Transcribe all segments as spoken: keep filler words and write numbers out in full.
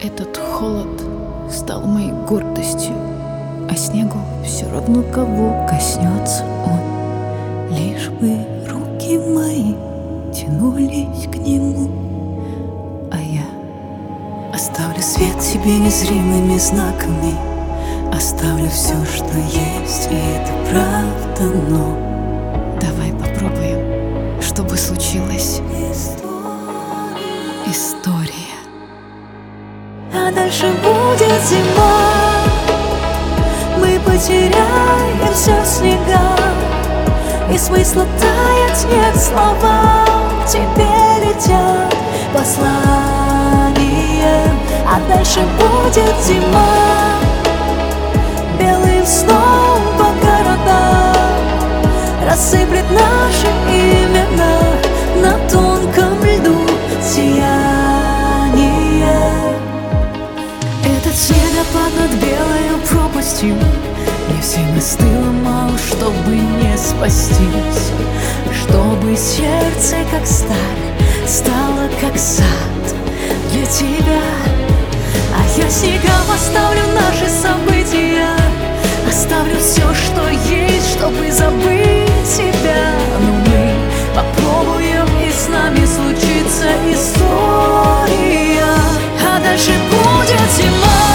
Этот холод стал моей гордостью, а снегу все равно, кого коснется он. Лишь бы руки мои тянулись к нему, а я оставлю свет тебе незримыми знаками, оставлю все, что есть, и это правда, но давай попробуем, чтобы случилось. История. А дальше будет зима, мы потеряемся в снегах, и смысла таять нет, слова к тебе летят посланием. А дальше будет зима, белым сном по городам рассыплет наши имена на тонком льду сияние. Этот снегопад над белою пропастью, мне все мосты ломал, чтобы не спастись, чтобы сердце, как сталь, стало как сад для тебя. А я снегам оставлю наши события, оставлю все, что есть, чтобы забыть тебя. Но мы попробуем, и с нами случится история. А дальше будет зима,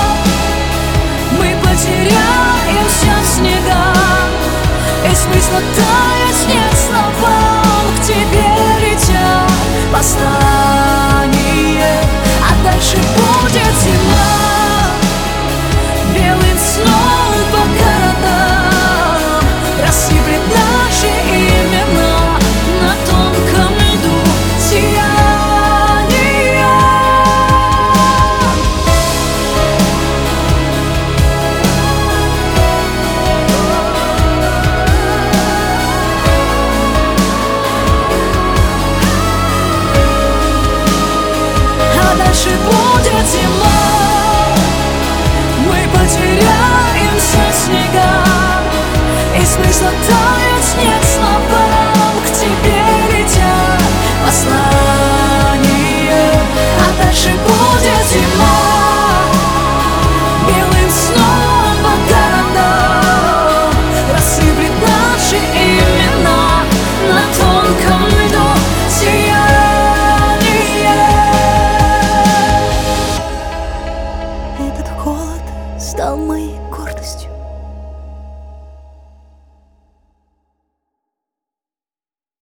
мы потеряемся в снегах, и смысла таять нет, словам к тебе летят послания. А дальше будет зима, белым сном по городам рассыплет наши имена на тонком льду сияния. А дальше будет зима, мы потеряемся в снегах, и смысла таять нет, словам к тебе летят послания. А дальше будет зима, белым сном по городам рассыплет наши имена на тонком льду сияние. Этот холод стал моей гордостью,